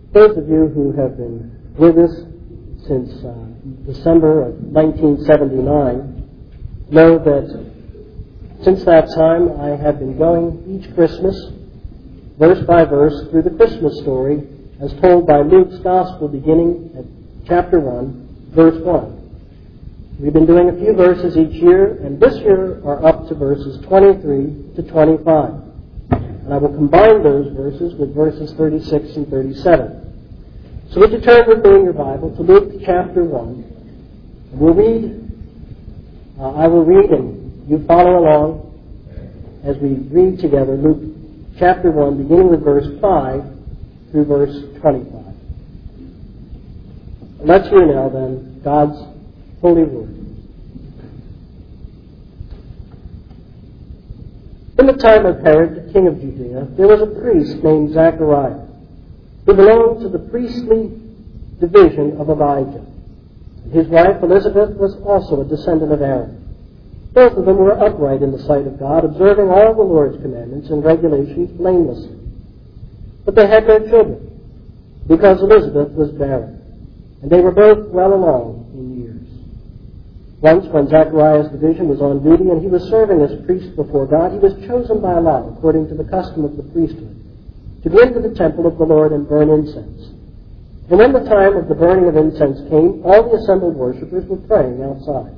Those of you who have been with us since December of 1979 know that since that time I have been going each Christmas, verse by verse, through the Christmas story as told by Luke's Gospel beginning at chapter 1, verse 1. We've been doing a few verses each year, and this year are up to verses 23 to 25. And I will combine those verses with verses 36 and 37. So would you turn with me in your Bible to Luke chapter 1. And we'll read, I will read and you follow along as we read together Luke chapter 1, beginning with verse 5 through verse 25. Let's hear now then God's holy word. In the time of Herod, the king of Judea, there was a priest named Zachariah, who belonged to the priestly division of Abijah. His wife Elizabeth was also a descendant of Aaron. Both of them were upright in the sight of God, observing all the Lord's commandments and regulations blamelessly. But they had no children, because Elizabeth was barren, and they were both well along in years. Once, when Zachariah's division was on duty and he was serving as priest before God, he was chosen by lot, according to the custom of the priesthood, to go into the temple of the Lord and burn incense. And when the time of the burning of incense came, all the assembled worshippers were praying outside.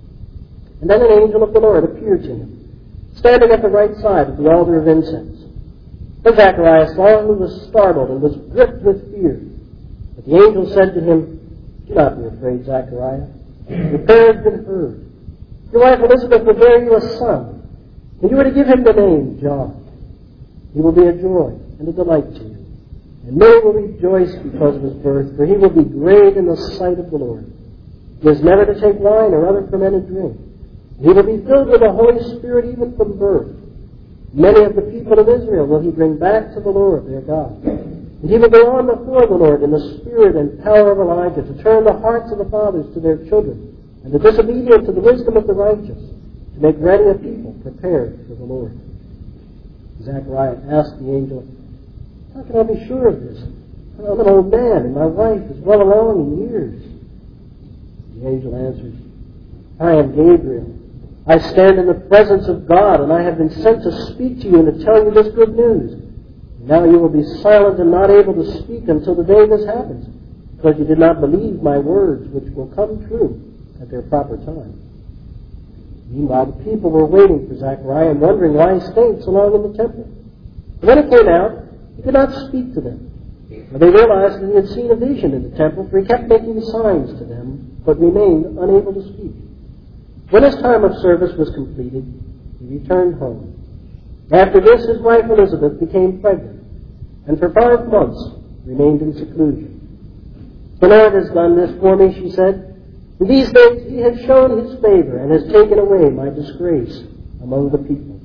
And then an angel of the Lord appeared to him, standing at the right side of the altar of incense. When Zachariah saw him, he was startled and was gripped with fear. But the angel said to him, "Do not be afraid, Zachariah. Your prayer has been heard. Your wife Elizabeth will bear you a son, and you are to give him the name John. He will be a joy and a delight to you, and many will rejoice because of his birth, for he will be great in the sight of the Lord. He is never to take wine or other fermented drink. He will be filled with the Holy Spirit even from birth. Many of the people of Israel will he bring back to the Lord their God. And he will go on before the Lord in the spirit and power of Elijah to turn the hearts of the fathers to their children, and the disobedient to the wisdom of the righteous, to make ready a people prepared for the Lord." Zechariah asked the angel, "How can I be sure of this? I'm an old man, and my wife is well along in years." The angel answered, "I am Gabriel. I stand in the presence of God, and I have been sent to speak to you and to tell you this good news. Now you will be silent and not able to speak until the day this happens, because you did not believe my words, which will come true at their proper time." Meanwhile, the people were waiting for Zechariah and wondering why he stayed so long in the temple. And when he came out, he could not speak to them. But they realized that he had seen a vision in the temple, for he kept making signs to them, but remained unable to speak. When his time of service was completed, he returned home. After this, his wife Elizabeth became pregnant, and for 5 months remained in seclusion. "The Lord has done this for me," she said. "In these days he has shown his favor and has taken away my disgrace among the people."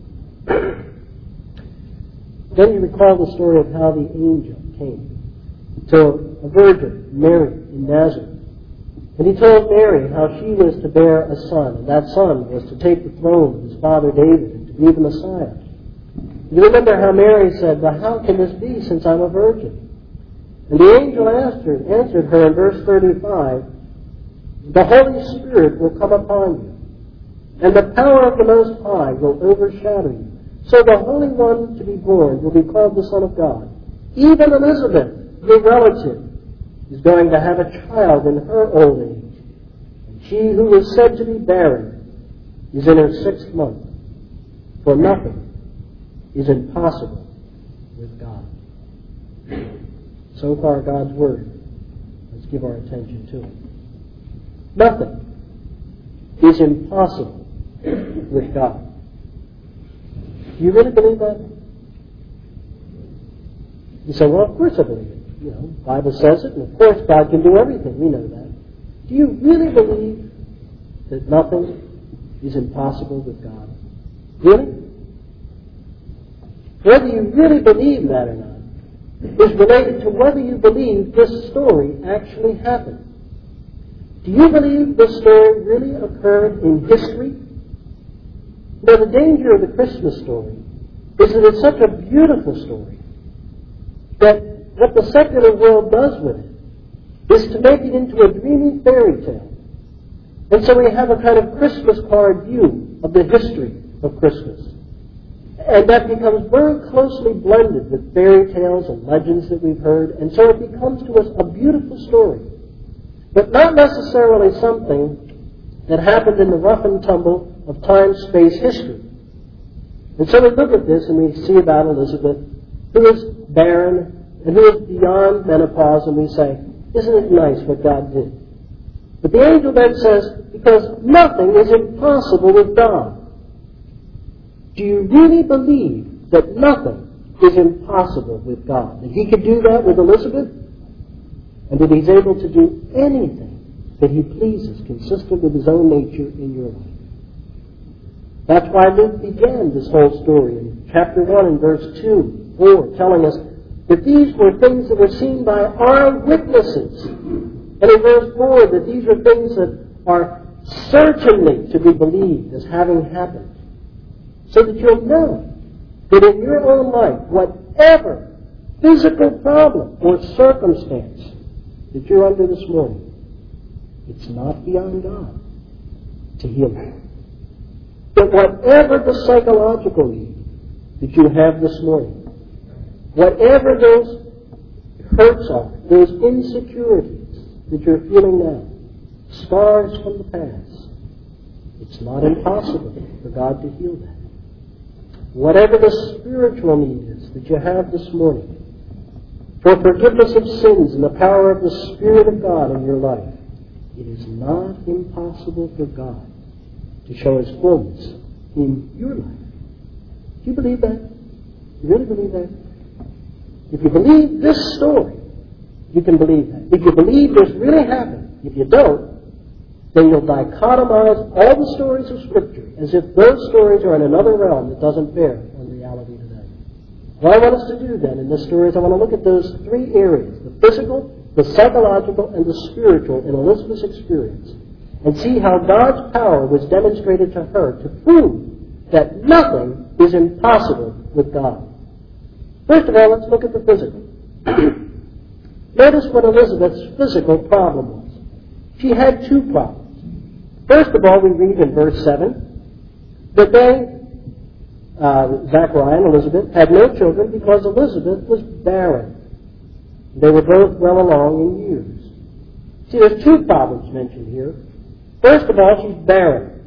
Then you recall the story of how the angel came to a virgin, Mary, in Nazareth. And he told Mary how she was to bear a son, and that son was to take the throne of his father David and to be the Messiah. You remember how Mary said, "Well, how can this be since I'm a virgin?" And the angel answered her in verse 35, "The Holy Spirit will come upon you, and the power of the Most High will overshadow you. So the Holy One to be born will be called the Son of God. Even Elizabeth, your relative, is going to have a child in her old age. And she who was said to be barren is in her 6th month. For nothing is impossible with God." So far, God's Word. Let's give our attention to it. Nothing is impossible with God. Do you really believe that? You say, "Well, of course I believe it. You know, the Bible says it, and of course God can do everything. We know that." Do you really believe that nothing is impossible with God? Really? Whether you really believe that or not is related to whether you believe this story actually happened. Do you believe this story really occurred in history? Now, the danger of the Christmas story is that it's such a beautiful story that what the secular world does with it is to make it into a dreamy fairy tale. And so we have a kind of Christmas card view of the history of Christmas. And that becomes very closely blended with fairy tales and legends that we've heard. And so it becomes to us a beautiful story, but not necessarily something that happened in the rough and tumble of time, space, history. And so we look at this and we see about Elizabeth, who is barren and who is beyond menopause, and we say, isn't it nice what God did? But the angel then says, because nothing is impossible with God. Do you really believe that nothing is impossible with God? That He could do that with Elizabeth? And that He's able to do anything that He pleases, consistent with His own nature in your life. That's why Luke began this whole story in chapter 1 and verse 2, 4, telling us that these were things that were seen by eyewitnesses. And in verse 4, that these are things that are certainly to be believed as having happened. So that you'll know that in your own life, whatever physical problem or circumstance that you're under this morning, it's not beyond God to heal you. That whatever the psychological need that you have this morning, whatever those hurts are, those insecurities that you're feeling now, scars from the past, it's not impossible for God to heal that. Whatever the spiritual need is that you have this morning, for forgiveness of sins and the power of the Spirit of God in your life, it is not impossible for God to show His fullness in your life. Do you believe that? You really believe that? If you believe this story, you can believe that. If you believe this really happened, if you don't, then you'll dichotomize all the stories of Scripture as if those stories are in another realm that doesn't bear on reality today. What I want us to do then in this story is I want to look at those three areas, the physical, the psychological, and the spiritual in Elizabeth's experience, and see how God's power was demonstrated to her to prove that nothing is impossible with God. First of all, let's look at the physical. Notice what Elizabeth's physical problem was. She had two problems. First of all, we read in verse 7 that Zachariah and Elizabeth had no children because Elizabeth was barren. They were both well along in years. See, there's two problems mentioned here. First of all, she's barren.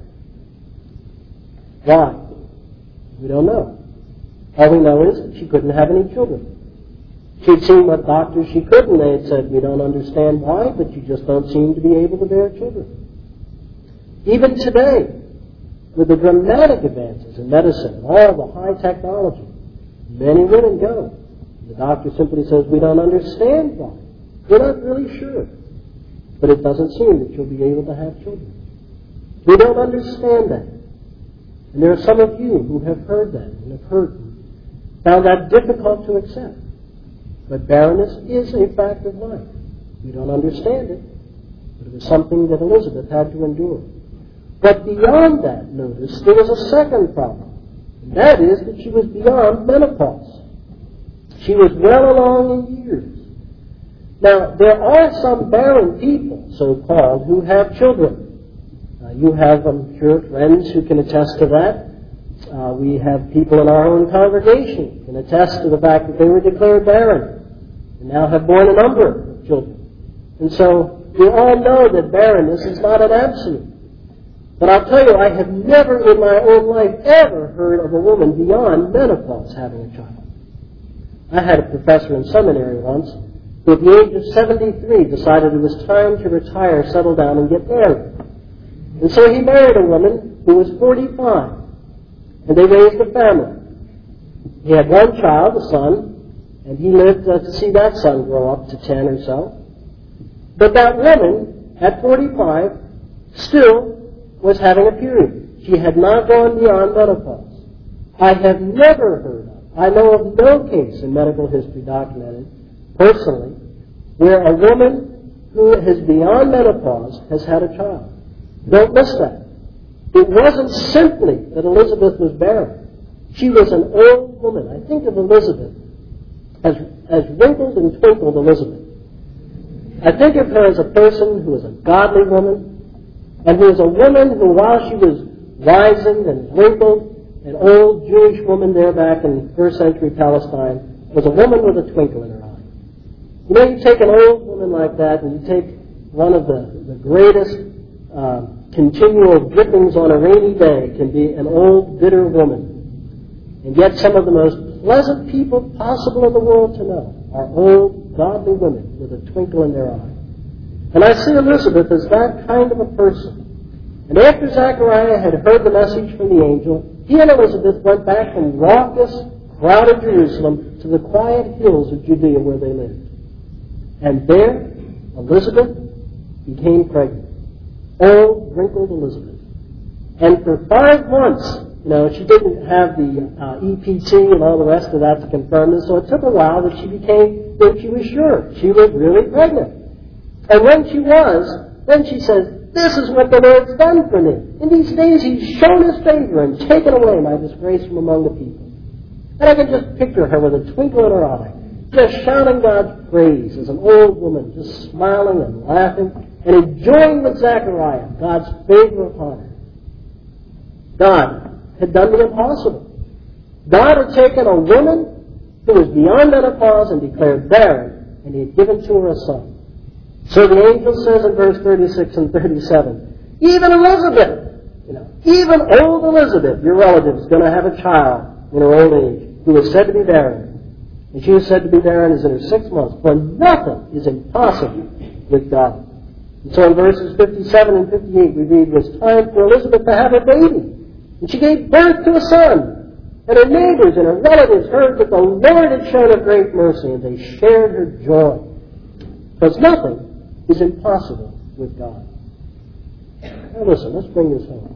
Why? We don't know. All we know is that she couldn't have any children. She'd seen what doctors she could, and they had said, we don't understand why, but you just don't seem to be able to bear children. Even today, with the dramatic advances in medicine and all the high technology, many women go. The doctor simply says, we don't understand why. We're not really sure. But it doesn't seem that you'll be able to have children. We don't understand that. And there are some of you who have heard that and have heard and found that difficult to accept. But barrenness is a fact of life. We don't understand it, but it was something that Elizabeth had to endure. But beyond that, notice, there was a second problem. And that is that she was beyond menopause. She was well along in years. Now, there are some barren people, so-called, who have children. You have, I'm sure, friends who can attest to that. We have people in our own congregation who can attest to the fact that they were declared barren and now have borne a number of children. And so we all know that barrenness is not an absolute. But I'll tell you, I have never in my own life ever heard of a woman beyond menopause having a child. I had a professor in seminary once who at the age of 73 decided it was time to retire, settle down, and get married. And so he married a woman who was 45, and they raised a family. He had one child, a son, and he lived to see that son grow up to 10 or so. But that woman, at 45, still was having a period. She had not gone beyond menopause. I have never heard of, I know of no case in medical history documented, personally, where a woman who is beyond menopause has had a child. Don't miss that. It wasn't simply that Elizabeth was barren. She was an old woman. I think of Elizabeth has wrinkled and twinkled Elizabeth. I think of her as a person who is a godly woman, and who is a woman who, while she was wizened and wrinkled, an old Jewish woman there back in first century Palestine, was a woman with a twinkle in her eye. You know, you take an old woman like that, and you take one of the greatest continual drippings on a rainy day can be an old, bitter woman. And yet some of the most pleasant people possible in the world to know are old, godly women with a twinkle in their eye. And I see Elizabeth as that kind of a person. And after Zechariah had heard the message from the angel, he and Elizabeth went back from raucous, crowded Jerusalem to the quiet hills of Judea where they lived. And there, Elizabeth became pregnant. Old, wrinkled Elizabeth. And for 5 months, she didn't have the EPT and all the rest of that to confirm this, so it took a while that she was sure she was really pregnant. And when she was, then she says, "This is what the Lord's done for me. In these days He's shown His favor and taken away my disgrace from among the people." And I can just picture her with a twinkle in her eye, just shouting God's praise as an old woman, just smiling and laughing and enjoying with Zechariah God's favor upon her. God had done the impossible. God had taken a woman who was beyond menopause and declared barren, and He had given to her a son. So the angel says in verse 36 and 37, even Elizabeth, even old Elizabeth, your relative, is going to have a child in her old age who is said to be barren. And she is said to be barren is in her 6 months, for nothing is impossible with God. And so in verses 57 and 58 we read, it was time for Elizabeth to have a baby. And she gave birth to a son. And her neighbors and her relatives heard that the Lord had shown her great mercy, and they shared her joy. Because nothing is impossible with God. Now listen, let's bring this home.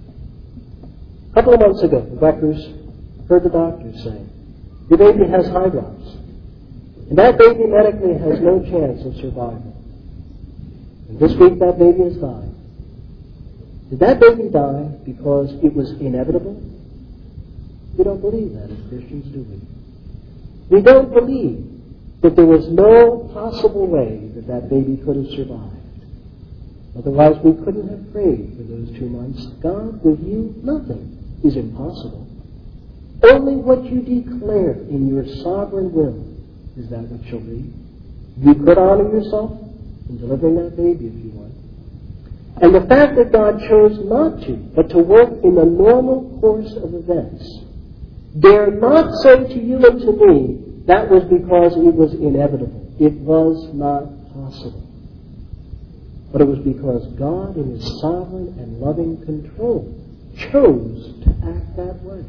A couple of months ago, the Beckers heard the doctors say, your baby has high drops. And that baby medically has no chance of survival. And this week that baby has died. Did that baby die because it was inevitable? We don't believe that as Christians, do we? We don't believe that there was no possible way that that baby could have survived. Otherwise, we couldn't have prayed for those 2 months. God, with you, nothing is impossible. Only what you declare in your sovereign will is that what shall be. You could honor yourself in delivering that baby if you want. And the fact that God chose not to, but to work in the normal course of events, dare not say to you and to me, that was because it was inevitable. It was not possible. But it was because God, in His sovereign and loving control, chose to act that way.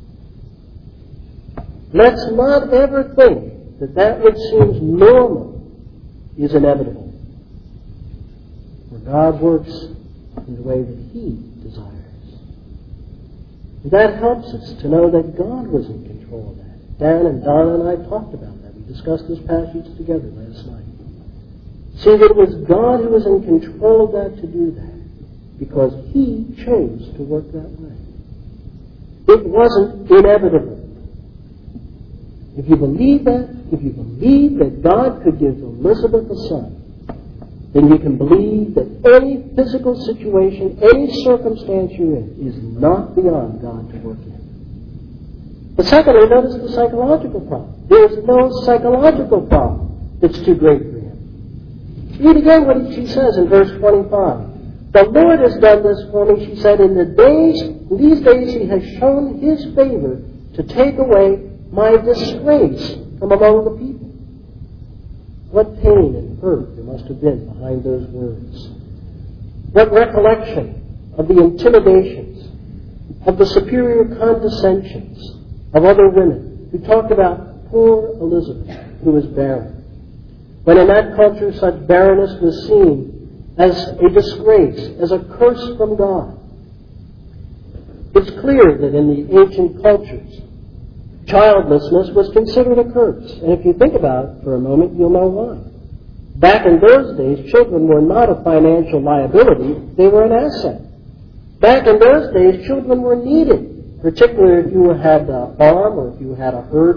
Let's not ever think that that which seems normal is inevitable. For God works in the way that He desires. And that helps us to know that God was in control of that. Dan and Donna and I talked about that. We discussed this passage together last night. See that it was God who was in control of that to do that, because He chose to work that way. It wasn't inevitable. If you believe that, if you believe that God could give Elizabeth a son, then you can believe that any physical situation, any circumstance you're in, is not beyond God to work in. But secondly, notice the psychological problem. There's no psychological problem that's too great for Him. Read again what she says in verse 25. The Lord has done this for me, she said, in these days He has shown His favor to take away my disgrace from among the people. What pain and hurt there must have been behind those words. What recollection of the intimidations, of the superior condescensions of other women who talked about poor Elizabeth, who was barren. When in that culture such barrenness was seen as a disgrace, as a curse from God. It's clear that in the ancient cultures, childlessness was considered a curse. And if you think about it for a moment, you'll know why. Back in those days, children were not a financial liability, they were an asset. Back in those days, children were needed, particularly if you had a farm or if you had a herd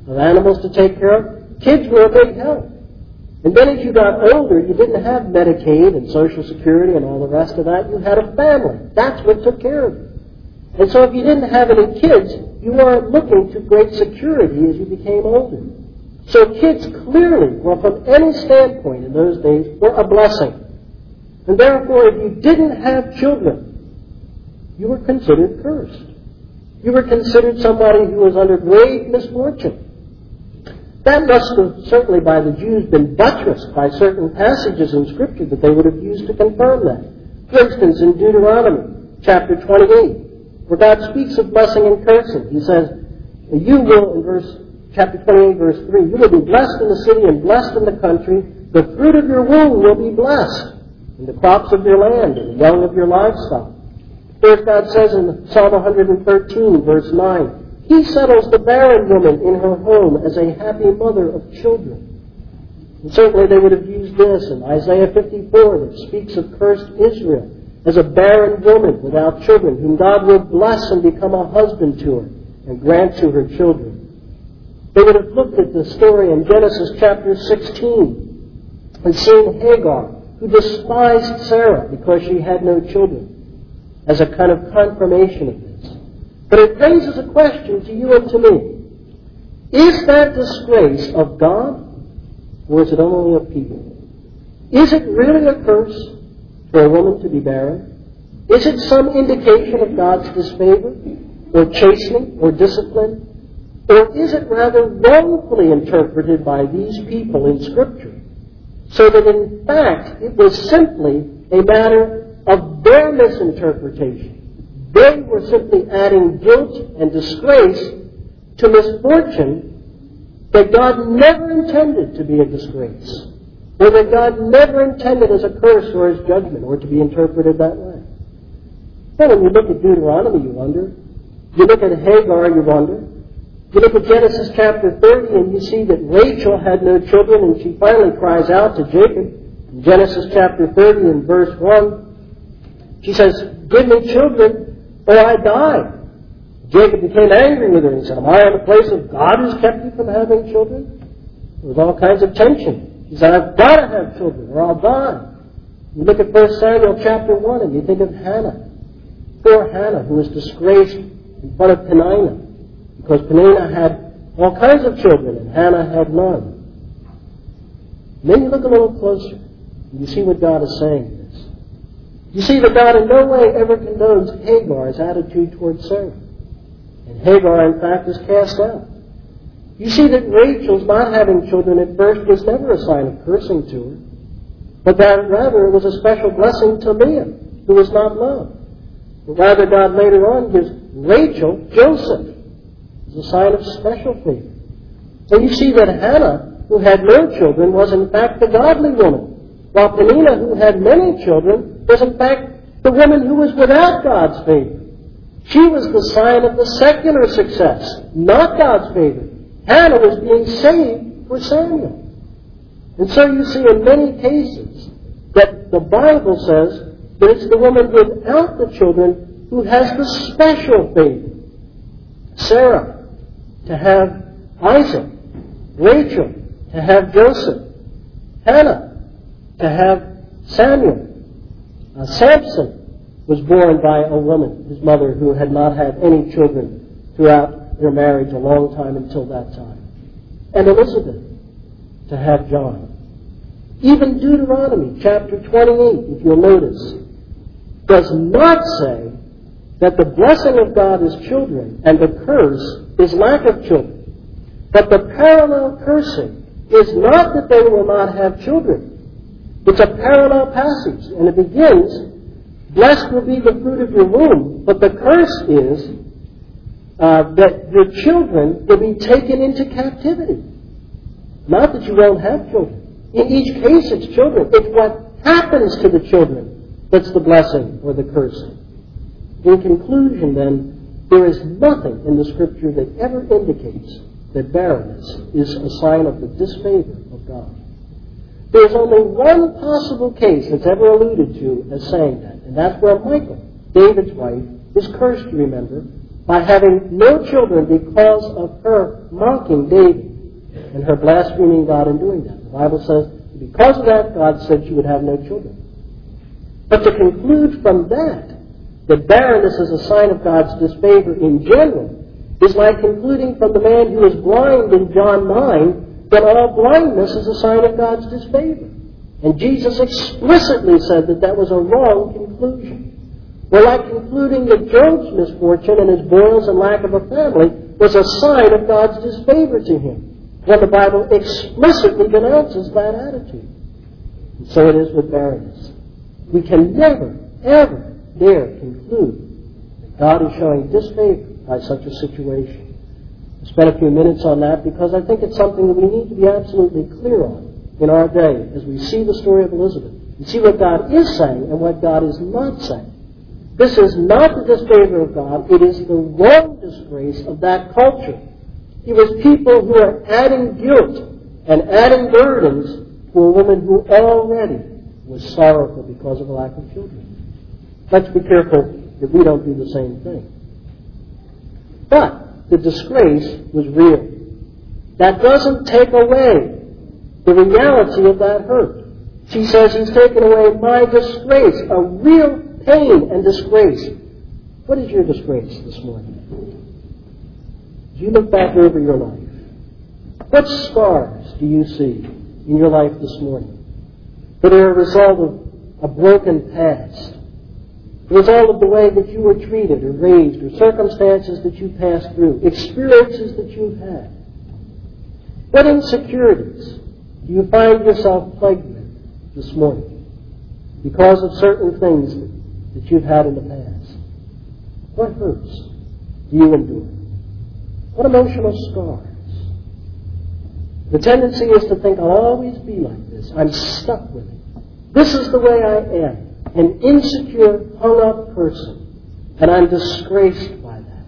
of animals to take care of. Kids were a big help. And then as you got older, you didn't have Medicaid and Social Security and all the rest of that. You had a family. That's what took care of you. And so if you didn't have any kids, you weren't looking to great security as you became older. So kids clearly, well, from any standpoint in those days, were a blessing. And therefore, if you didn't have children, you were considered cursed. You were considered somebody who was under grave misfortune. That must have certainly by the Jews been buttressed by certain passages in Scripture that they would have used to confirm that. For instance, in Deuteronomy chapter 28, where God speaks of blessing and cursing, He says, you will, in chapter 28, verse 3, you will be blessed in the city and blessed in the country. The fruit of your womb will be blessed, and the crops of your land and the young of your livestock. First, God says in Psalm 113, verse 9, He settles the barren woman in her home as a happy mother of children. And certainly they would have used this in Isaiah 54 that speaks of cursed Israel as a barren woman without children, whom God will bless and become a husband to her and grant to her children. They would have looked at the story in Genesis chapter 16 and seen Hagar, who despised Sarah because she had no children, as a kind of confirmation of this. But it raises a question to you and to me. Is that disgrace of God, or is it only of people? Is it really a curse for a woman to be barren? Is it some indication of God's disfavor, or chastening, or discipline? Or is it rather wrongfully interpreted by these people in Scripture, so that in fact it was simply a matter of their misinterpretation? They were simply adding guilt and disgrace to misfortune that God never intended to be a disgrace, or that God never intended as a curse or as judgment, or to be interpreted that way. Then when you look at Deuteronomy, you wonder. You look at Hagar, you wonder. You look at Genesis chapter 30, and you see that Rachel had no children, and she finally cries out to Jacob. In Genesis chapter 30 and verse 1, she says, "Give me children, or I die." Jacob became angry with her and said, "Am I in a place of God who's kept you from having children?" There was all kinds of tension. She said, "I've got to have children, or I'll die." You look at 1 Samuel chapter 1, and you think of Hannah. Poor Hannah, who was disgraced in front of Peninnah, because Peninnah had all kinds of children and Hannah had none. And then you look a little closer and you see what God is saying in this. You see that God in no way ever condones Hagar's attitude towards Sarah. And Hagar, in fact, is cast out. You see that Rachel's not having children at first was never a sign of cursing to her, but that rather it was a special blessing to Leah, who was not loved. But rather God later on gives Rachel Joseph as a sign of special favor. And you see that Hannah, who had no children, was in fact the godly woman, while Peninnah, who had many children, was in fact the woman who was without God's favor. She was the sign of the secular success, not God's favor. Hannah was being saved for Samuel. And so you see in many cases that the Bible says that it's the woman without the children who has the special favor. Sarah to have Isaac, Rachel to have Joseph, Hannah to have Samuel. Samson was born by a woman, his mother, who had not had any children throughout their marriage a long time until that time. And Elizabeth to have John. Even Deuteronomy chapter 28, if you'll notice, does not say that the blessing of God is children and the curse is lack of children. But the parallel cursing is not that they will not have children. It's a parallel passage, and it begins, "Blessed will be the fruit of your womb," but the curse is that your children will be taken into captivity. Not that you won't have children. In each case, it's children. It's what happens to the children that's the blessing or the cursing. In conclusion, then, there is nothing in the Scripture that ever indicates that barrenness is a sign of the disfavor of God. There is only one possible case that's ever alluded to as saying that, and that's where Michal, David's wife, is cursed, you remember, by having no children because of her mocking David and her blaspheming God in doing that. The Bible says because of that, God said she would have no children. But to conclude from that barrenness is a sign of God's disfavor in general is like concluding from the man who was blind in John 9 that all blindness is a sign of God's disfavor. And Jesus explicitly said that that was a wrong conclusion. We're like concluding that Job's misfortune and his boils and lack of a family was a sign of God's disfavor to him, when the Bible explicitly denounces that attitude. And so it is with barrenness. We can never, ever dare conclude that God is showing disfavor by such a situation. I spent a few minutes on that because I think it's something that we need to be absolutely clear on in our day as we see the story of Elizabeth and see what God is saying and what God is not saying. This is not the disfavor of God. It is the wrong disgrace of that culture. It was people who are adding guilt and adding burdens to a woman who already was sorrowful because of a lack of children. Let's be careful that we don't do the same thing. But the disgrace was real. That doesn't take away the reality of that hurt. She says, He's taken away my disgrace, a real pain and disgrace. What is your disgrace this morning? As you look back over your life, what scars do you see in your life this morning that are a result of a broken past, the result of the way that you were treated or raised, or circumstances that you passed through, experiences that you've had? What insecurities do you find yourself plagued with this morning because of certain things that you've had in the past? What hurts do you endure? What emotional scars? The tendency is to think, I'll always be like this. I'm stuck with it. This is the way I am. An insecure, hung-up person. And I'm disgraced by that.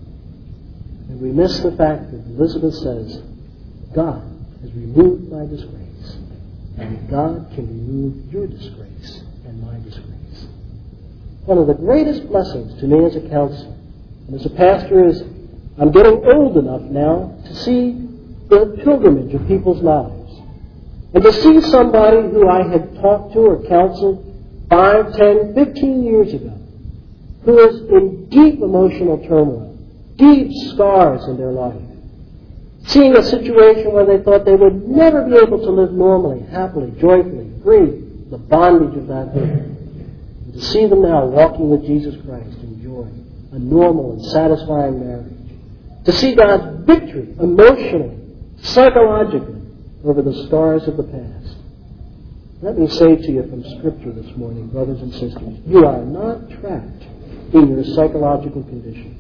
And we miss the fact that Elizabeth says, God has removed my disgrace. And God can remove your disgrace and my disgrace. One of the greatest blessings to me as a counselor and as a pastor is I'm getting old enough now to see the pilgrimage of people's lives. And to see somebody who I had talked to or counseled 5, 10, 15 years ago, who is in deep emotional turmoil, deep scars in their life, seeing a situation where they thought they would never be able to live normally, happily, joyfully, free, the bondage of that hurt. And to see them now walking with Jesus Christ, enjoying a normal and satisfying marriage. To see God's victory, emotionally, psychologically, over the scars of the past. Let me say to you from Scripture this morning, brothers and sisters, you are not trapped in your psychological condition.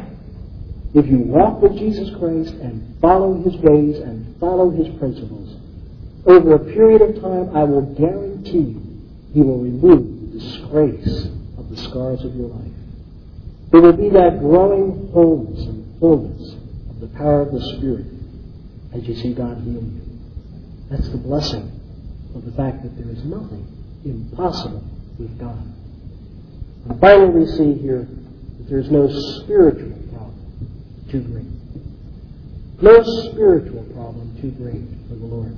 If you walk with Jesus Christ and follow His ways and follow His principles, over a period of time, I will guarantee you, He will remove the disgrace of the scars of your life. There will be that growing wholeness and fullness of the power of the Spirit as you see God heal you. That's the blessing of the fact that there is nothing impossible with God. And finally, we see here that there is no spiritual problem too great. No spiritual problem too great for the Lord.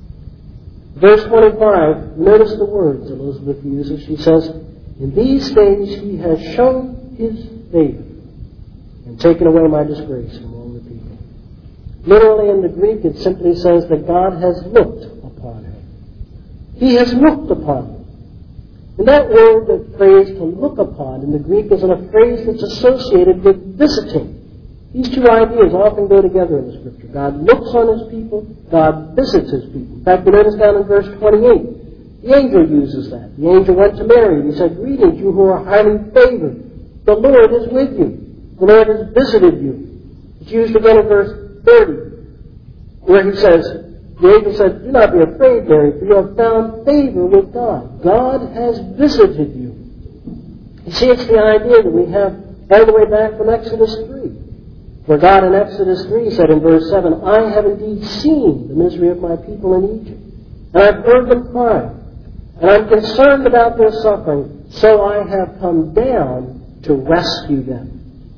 Verse 25, notice the words Elizabeth uses. She says, in these days He has shown His favor and taken away my disgrace from all the people. Literally in the Greek it simply says that God has looked upon her. He has looked upon her. And that word, that phrase to look upon in the Greek is a phrase that's associated with visiting. These two ideas often go together in the Scripture. God looks on His people, God visits His people. In fact, we notice down in verse 28, the angel uses that. The angel went to Mary and he said, greetings, you who are highly favored. The Lord is with you. The Lord has visited you. It's used again in verse 30, where he says, the angel said, do not be afraid, Mary, for you have found favor with God. God has visited you. You see, it's the idea that we have all the way back from Exodus 3, where God in Exodus 3 said in verse 7, I have indeed seen the misery of my people in Egypt, and I've heard them cry, and I'm concerned about their suffering, so I have come down to rescue them.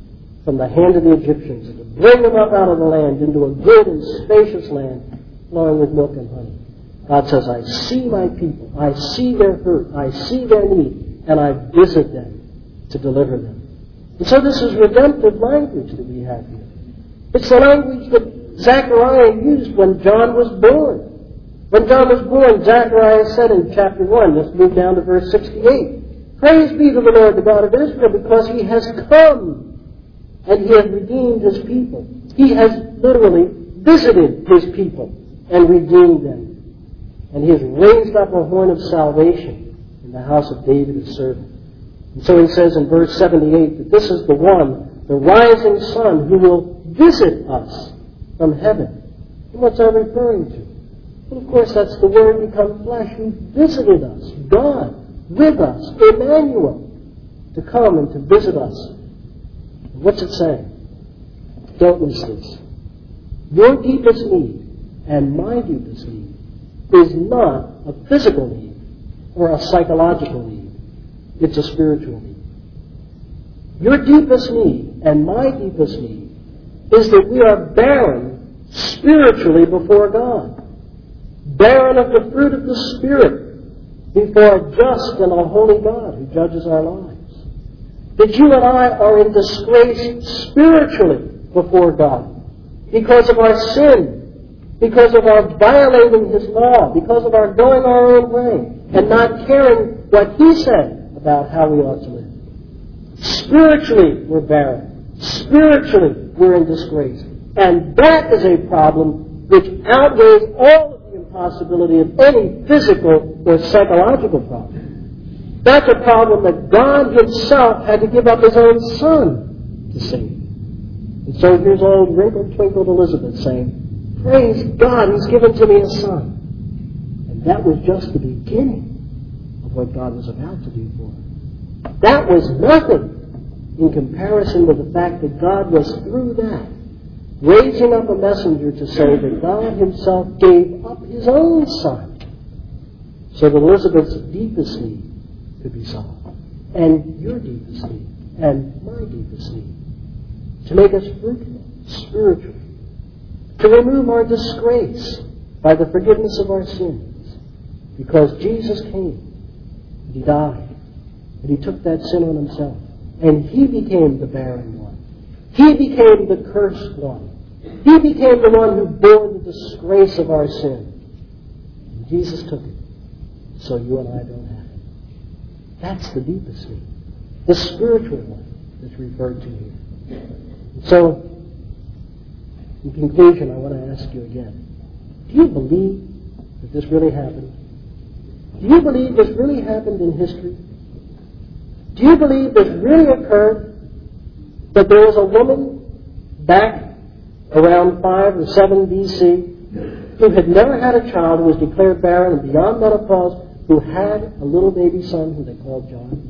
from the hand of the Egyptians and to bring them up out of the land into a good and spacious land flowing with milk and honey. God says, I see my people. I see their hurt. I see their need. And I visit them to deliver them. And so this is redemptive language that we have here. It's the language that Zechariah used when John was born. When John was born, Zechariah said in chapter 1, let's move down to verse 68, Praise be to the Lord, the God of Israel, because He has come and He has redeemed His people. He has literally visited His people and redeemed them. And He has raised up a horn of salvation in the house of David, His servant. And so He says in verse 78 that this is the one, the rising sun, who will visit us from heaven. And what's that referring to? Well, of course, that's the Word become flesh who visited us, God, with us, Emmanuel, to come and to visit us. And what's it saying? Don't miss this. Your deepest need and my deepest need is not a physical need or a psychological need. It's a spiritual need. Your deepest need and my deepest need is that we are barren spiritually before God. Barren of the fruit of the Spirit before a just and a holy God who judges our lives. That you and I are in disgrace spiritually before God because of our sin, because of our violating His law, because of our going our own way and not caring what He said about how we ought to live. Spiritually, we're barren. Spiritually, we're in disgrace. And that is a problem which outweighs all of the impossibility of any physical or psychological problem. That's a problem that God Himself had to give up His own Son to save. And so here's old wrinkled-twinkled Elizabeth saying, Praise God, He's given to me a son. And that was just the beginning of what God was about to do for her. That was nothing in comparison with the fact that God was through that raising up a messenger to say that God Himself gave up His own Son so that Elizabeth's deepest need could be solved, and your deepest need, and my deepest need, to make us fruitful spiritually, to remove our disgrace by the forgiveness of our sins, because Jesus came, and He died, and He took that sin on Himself, and He became the barren one. He became the cursed one. He became the one who bore the disgrace of our sin. And Jesus took it, so you and I don't have it. That's the deepest need, the spiritual one that's referred to here. So, in conclusion, I want to ask you again, do you believe that this really happened? Do you believe this really happened in history? Do you believe this really occurred? That there was a woman back around 5 or 7 B.C. who had never had a child, who was declared barren and beyond menopause, who had a little baby son who they called John?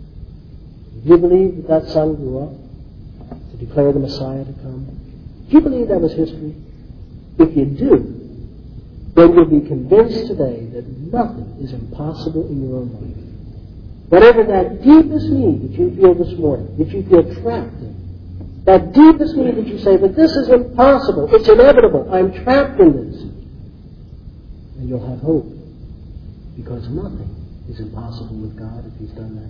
Do you believe that that son grew up to declare the Messiah to come? Do you believe that was history? If you do, then you'll be convinced today that nothing is impossible in your own life. Whatever that deepest need that you feel this morning, that you feel trapped in, that deepest need that you say, but this is impossible, it's inevitable, I'm trapped in this, and you'll have hope, because nothing is impossible with God if He's done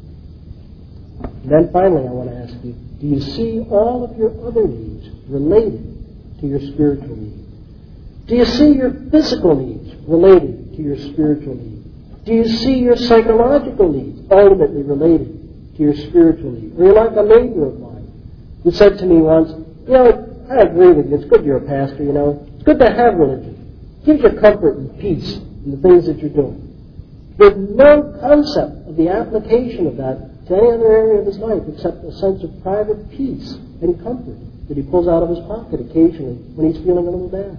that. And then finally I want to ask you, do you see all of your other needs related to your spiritual need? Do you see your physical needs related to your spiritual need? Do you see your psychological needs ultimately related to your spiritual needs? Or you're like a neighbor of mine who said to me once, I agree with you. It's good you're a pastor, It's good to have religion. It gives you comfort and peace in the things that you're doing. With no concept of the application of that to any other area of his life except a sense of private peace and comfort that he pulls out of his pocket occasionally when he's feeling a little down.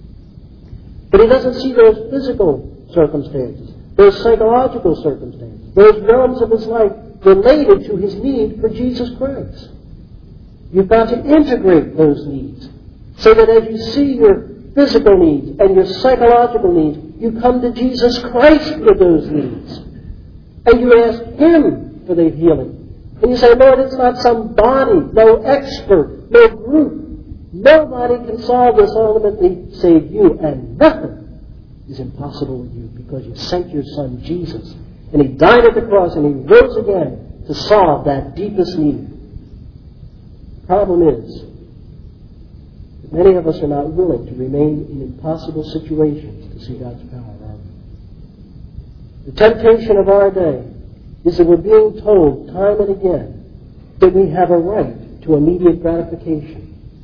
But he doesn't see those physical circumstances, those psychological circumstances, those realms of his life related to his need for Jesus Christ. You've got to integrate those needs so that as you see your physical needs and your psychological needs, you come to Jesus Christ with those needs. And you ask Him for the healing. And you say, Lord, it's not some body, no expert, no group. Nobody can solve this ultimately save you, and nothing is impossible with you because you sent your Son Jesus, and He died at the cross, and He rose again to solve that deepest need. The problem is that many of us are not willing to remain in impossible situations to see God's power, are we? The temptation of our day is that we're being told time and again that we have a right to immediate gratification.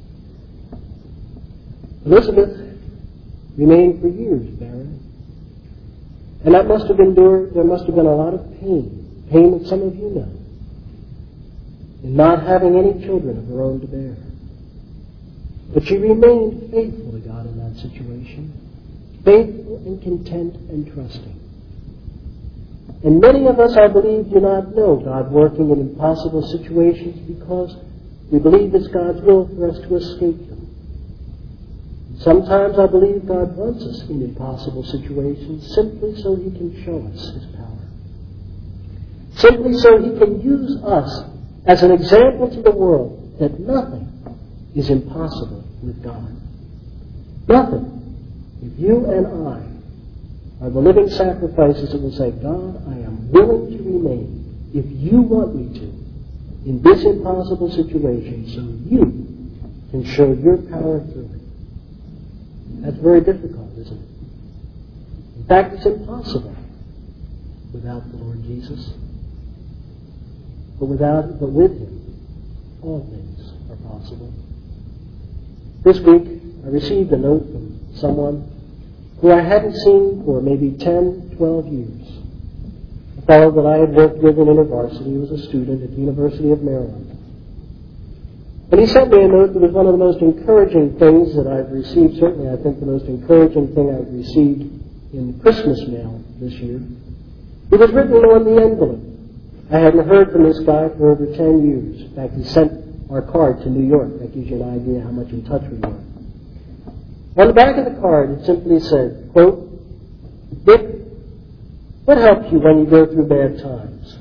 Elizabeth remained for years barren. And that must have endured, there must have been a lot of pain that some of you know, in not having any children of her own to bear. But she remained faithful to God in that situation, faithful and content and trusting. And many of us, I believe, do not know God working in impossible situations because we believe it's God's will for us to escape them. Sometimes I believe God wants us in impossible situations simply so He can show us His power. Simply so He can use us as an example to the world that nothing is impossible with God. Nothing. If you and I are the living sacrifices that will say, God, I am willing to remain, if you want me to, in this impossible situation so you can show your power through it. That's very difficult, isn't it? In fact, it's impossible without the Lord Jesus. But with Him, all things are possible. This week, I received a note from someone who I hadn't seen for maybe 10, 12 years. A fellow that I had worked with in InterVarsity. He was a student at the University of Maryland. And he sent me a note that was one of the most encouraging things that I've received. Certainly, I think the most encouraging thing I've received in Christmas mail this year. It was written on the envelope. I hadn't heard from this guy for over 10 years. In fact, he sent our card to New York. That gives you an idea how much in touch we were. On the back of the card, it simply said, quote, Dick, what helps you when you go through bad times?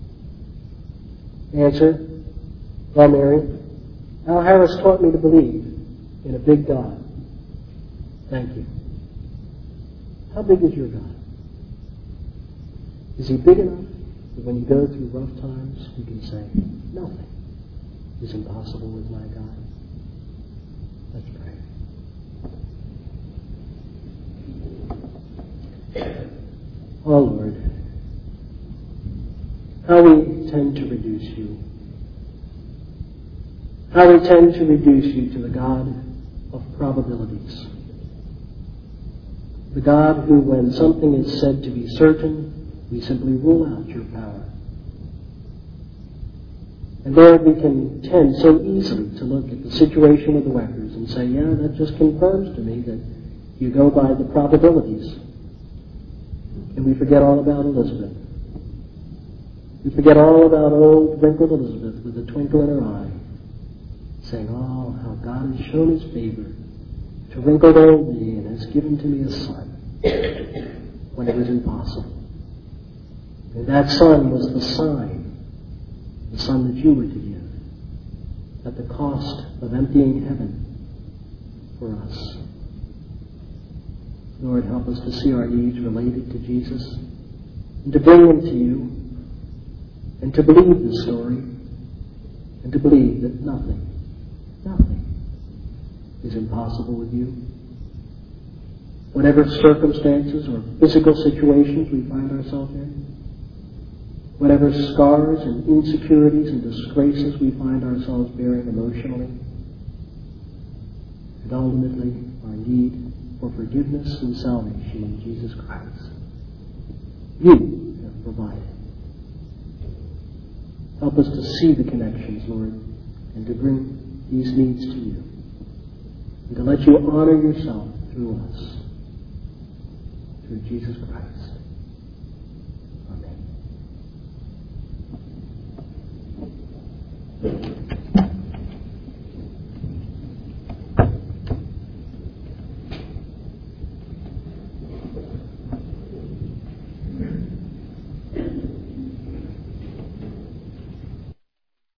Answer, well, Mary, Al Harris taught me to believe in a big God. Thank you. How big is your God? Is He big enough that when you go through rough times, you can say, nothing is impossible with my God? Let's pray. Oh, Lord, how we tend to reduce you. How we tend to reduce you to the God of probabilities. The God who, when something is said to be certain, we simply rule out your power. And Lord, we can tend so easily to look at the situation of the Weckers and say, yeah, that just confirms to me that you go by the probabilities. And we forget all about Elizabeth. We forget all about old wrinkled Elizabeth with a twinkle in her eye, saying, oh, how God has shown His favor to wrinkled old me and has given to me a son when it was impossible. And that son was the sign, the son that you were to give, at the cost of emptying heaven for us. Lord, help us to see our needs related to Jesus and to bring them to you and to believe the story and to believe that nothing is impossible with you. Whatever circumstances or physical situations we find ourselves in, whatever scars and insecurities and disgraces we find ourselves bearing emotionally, and ultimately our need for forgiveness and salvation in Jesus Christ. You have provided. Help us to see the connections, Lord, and to bring these needs to you, and to let you honor yourself through us, through Jesus Christ. Amen.